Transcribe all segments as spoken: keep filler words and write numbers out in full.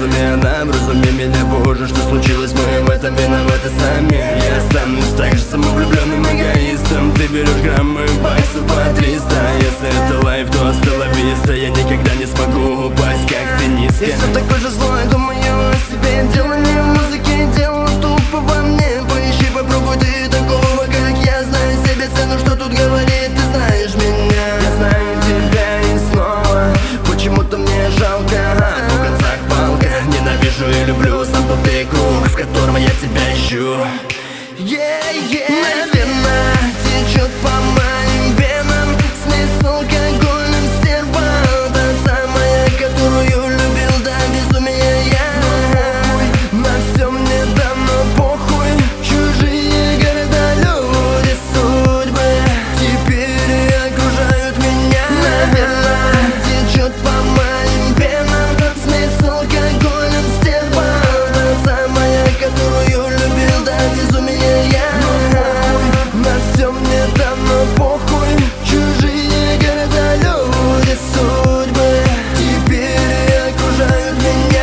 пределами, она вразуми меня, Боже, что случилось, мы в этом виноваты сами. Я останусь так же самовлюбленным эгоистом. Ты берешь граммы баксов по триста. Если это лайф, то осталось виста. Я никогда не смогу упасть, как ты низко. И все такой же злой, думаю о себе. Дело не в музыке, дело тупо во мне. Поищи, попробуй ты такого, как я. Знаю себе цену, что тут говорит, ты знаешь меня. Я знаю тебя и снова почему-то мне жалко. А в двух концах палка. Ненавижу и люблю сам тупый круг, в котором я тебя ищу. Yeah, yeah. Наверное, течет по моим венам смесь с алкогольным стерва. Та самая, которую любил до безумия я. На все мне давно похуй. Чужие города, люди, судьбы теперь окружают меня. Наверное, течет по моим венам смесь с алкогольным стерва. Та самая, которую любил до безумия я. На все мне давно похуй. Чужие города, люди, судьбы теперь окружают меня.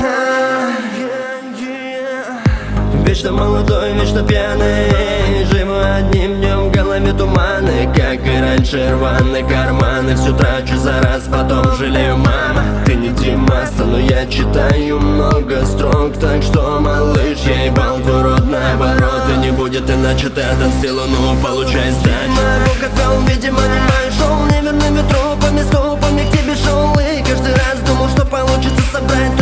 Вечно молодой, вечно пьяный, живу одним днем, в голове туманы. Как и раньше, рваные карманы. Все трачу за раз, потом жалею, мама. Ты не Димаса, но я читаю много строк. Так что, малыш, я ебал твой рот наоборот. И не будет иначе, ты отомстила, ну получай сдачу. Моего копел, видимо, не мой шел. Неверными тропами, стопами к тебе шел. И каждый раз думал, что получится собрать